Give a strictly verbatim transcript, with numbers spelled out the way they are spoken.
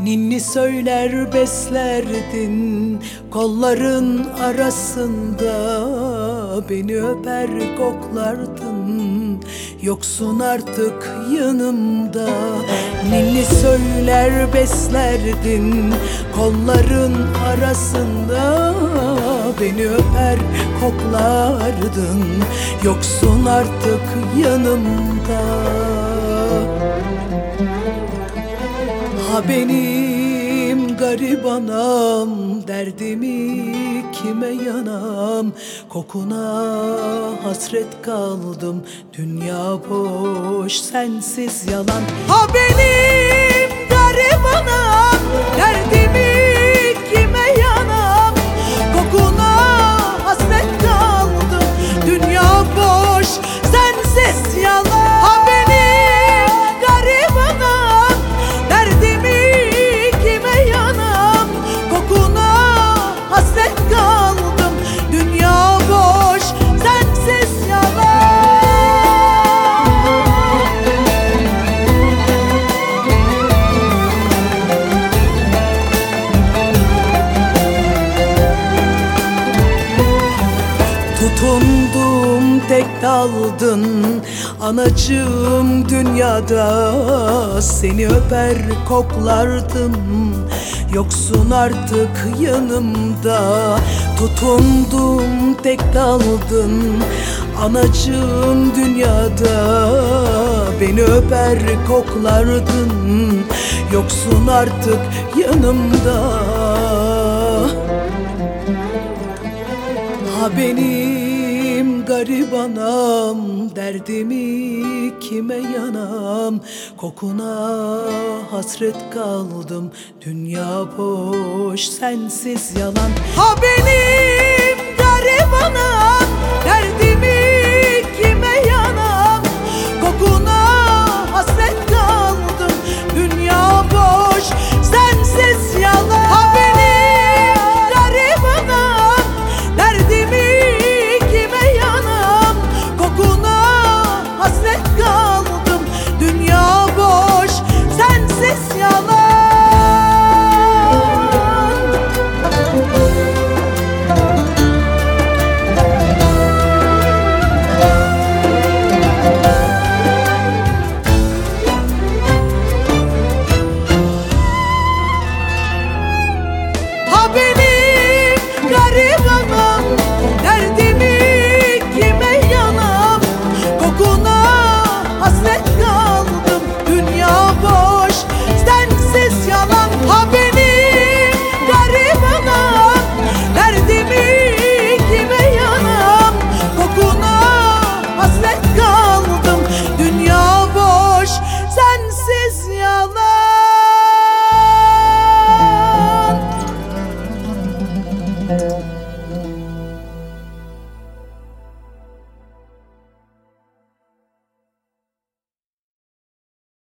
Ninni söyler beslerdin kolların arasında, beni öper koklardın, yoksun artık yanımda. Ninni söyler beslerdin kolların arasında, beni öper koklardın, yoksun artık yanımda. Ha benim garip anam, derdimi kime yanam? Kokuna hasret kaldım, dünya boş sensiz yalan. Ha benim garip anam, derdimi kime yanam? Kokuna hasret kaldım, dünya boş sensiz yalan. Ha benim garip anam, derdimi kime yanam? Kokuna hasret kaldım, dünya boş sensiz yalan. Tutundum tek daldın anacığım dünyada, seni öper koklardım, yoksun artık yanımda. Tutundum tek daldın anacığım dünyada, beni öper koklardın, yoksun artık yanımda. Ha benim garip anam, derdimi kime yanam? Kokuna hasret kaldım, dünya boş sensiz yalan. Ha benim garip anam,